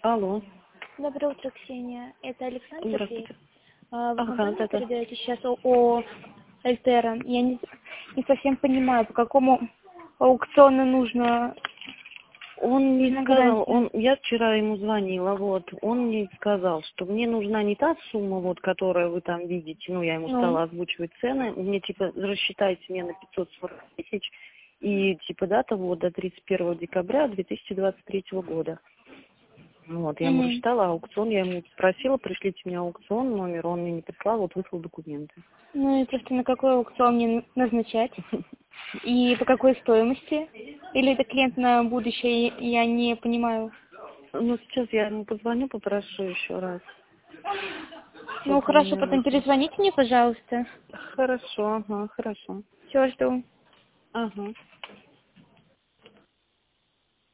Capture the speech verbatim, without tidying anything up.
Алло. Доброе утро, Ксения. Это Александр здесь. Здравствуйте. А, Вы Ага, компания да-да. передаете сейчас ООО «Альтера». Я не, не совсем понимаю, по какому аукциону нужно, Он не нужна сказал, гарантия. он, я вчера ему звонила, вот, он мне сказал, что мне нужна не та сумма, вот, которую вы там видите, ну, я ему Ну, стала озвучивать цены, мне, типа, рассчитайте мне на пятьсот сорок тысяч, и, типа, дата вот до тридцать первого декабря две тысячи двадцать третьего года. Вот, я ему угу. рассчитала аукцион, я ему спросила, пришлите мне аукцион номер, он мне не прислал, вот, выслал документы. Ну и просто на какой аукцион мне назначать? И по какой стоимости? Или это клиент на будущее? Я не понимаю. Ну, сейчас я ему позвоню, попрошу еще раз, Ну чтобы он хорошо, мне потом выслал. перезвоните мне, пожалуйста. Хорошо, ага, хорошо. Все, жду. Ага.